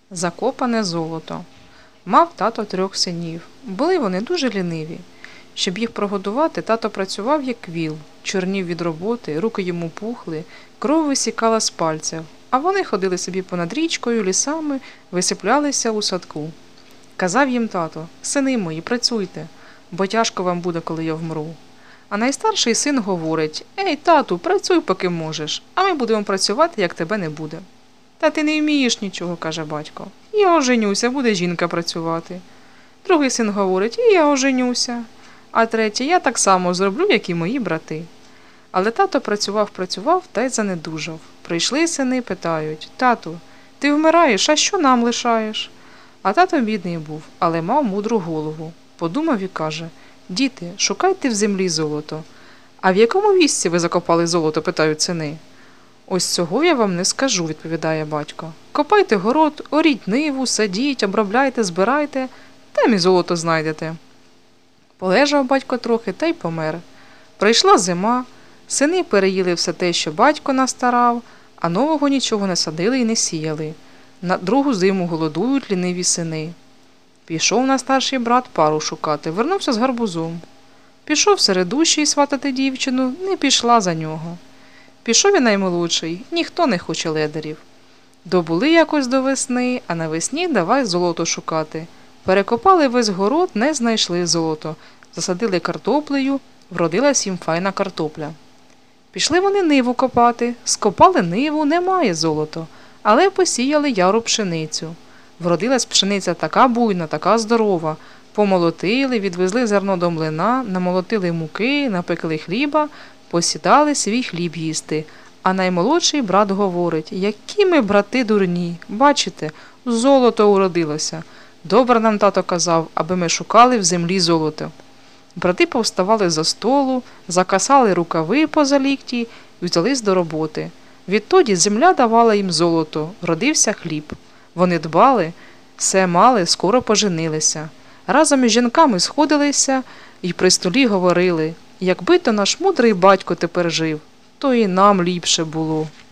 Закопане золото. Мав тато 3 синів. Були вони дуже ліниві. Щоб їх прогодувати, тато працював як віл, чорнів від роботи, руки йому пухли, кров висікала з пальців, а вони ходили собі понад річкою, лісами, висиплялися у садку. Казав їм тато: «Сини мої, працюйте, бо тяжко вам буде, коли я вмру». А найстарший син говорить: «Ей, тату, працюй, поки можеш, а ми будемо працювати, як тебе не буде». «Та ти не вмієш нічого», – каже батько. «Я оженюся, буде жінка працювати». Другий син говорить: «І я оженюся». А третій: «Я так само зроблю, як і мої брати». Але тато працював та й занедужав. Прийшли сини, питають: «Тату, ти вмираєш, а що нам лишаєш?» А тато бідний був, але мав мудру голову. Подумав і каже: «Діти, шукайте в землі золото». «А в якому місці ви закопали золото?» – питають сини. «Ось цього я вам не скажу», – відповідає батько. «Копайте город, оріть ниву, садіть, обробляйте, збирайте, там і золото знайдете». Полежав батько трохи та й помер. Прийшла зима, сини переїли все те, що батько настарав, а нового нічого не садили і не сіяли. На другу зиму голодують ліниві сини. Пішов найстарший брат пару шукати, вернувся з гарбузом. Пішов середущий сватати дівчину, не пішла за нього. Пішов і наймолодший, ніхто не хоче ледарів. Добули якось до весни, а навесні давай золото шукати. Перекопали весь город, не знайшли золото. Засадили картоплею, вродилась їм файна картопля. Пішли вони ниву копати, скопали ниву, немає золото, але посіяли яру пшеницю. Вродилась пшениця така буйна, така здорова. Помолотили, відвезли зерно до млина, намолотили муки, напекли хліба, посідали свій хліб їсти. А наймолодший брат говорить: «Які ми, брати, дурні! Бачите, золото уродилося. Добре нам тато казав, аби ми шукали в землі золото». Брати повставали за столу, закасали рукави поза лікті і взялись до роботи. Відтоді земля давала їм золото, родився хліб. Вони дбали, все мали, скоро поженилися. Разом із жінками сходилися і при столі говорили: «Якби то наш мудрий батько тепер жив, то і нам ліпше було».